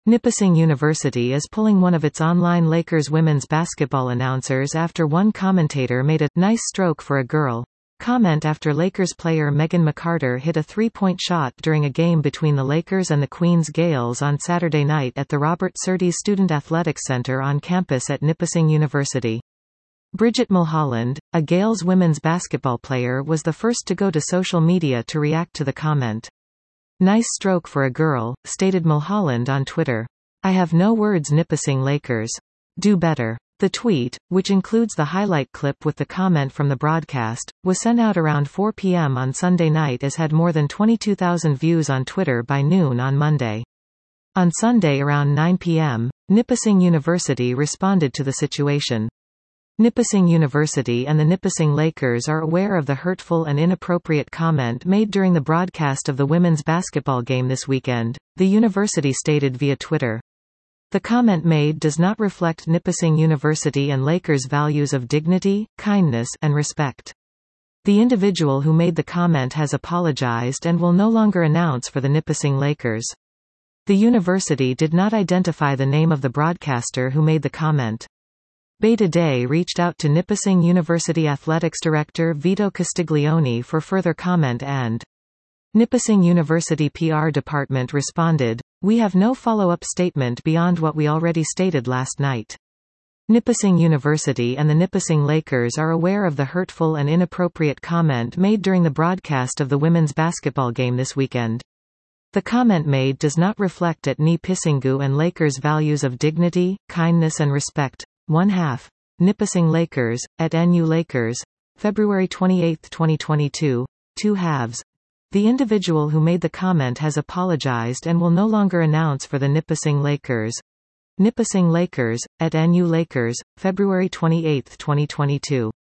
Nipissing University is pulling one of its online Lakers women's basketball announcers after one commentator made a "nice stroke for a girl" comment after Lakers player Megan McArthur hit a three-point shot during a game between the Lakers and the Queens Gales on Saturday night at the Robert Surtees Student Athletics Center on campus at Nipissing University. Bridget Mulholland, a Gales women's basketball player, was the first to go to social media to react to the comment. "Nice stroke for a girl," stated Mulholland on Twitter. "I have no words. Nipissing Lakers. Do better." The tweet, which includes the highlight clip with the comment from the broadcast, was sent out around 4 p.m. on Sunday night as had more than 22,000 views on Twitter by noon on Monday. On Sunday around 9 p.m., Nipissing University responded to the situation. Nipissing University and the Nipissing Lakers are aware of the hurtful and inappropriate comment made during the broadcast of the women's basketball game this weekend, the university stated via Twitter. The comment made does not reflect Nipissing University and Lakers' values of dignity, kindness, and respect. The individual who made the comment has apologized and will no longer announce for the Nipissing Lakers. The university did not identify the name of the broadcaster who made the comment. Beta Day reached out to Nipissing University Athletics Director Vito Castiglione for further comment and Nipissing University PR department responded, "We have no follow-up statement beyond what we already stated last night. Nipissing University and the Nipissing Lakers are aware of the hurtful and inappropriate comment made during the broadcast of the women's basketball game this weekend. The comment made does not reflect at Nipissingu and Lakers' values of dignity, kindness and respect." 1/2. Nipissing Lakers, at NU Lakers, February 28, 2022, 2/2. The individual who made the comment has apologized and will no longer announce for the Nipissing Lakers. Nipissing Lakers, at NU Lakers, February 28, 2022.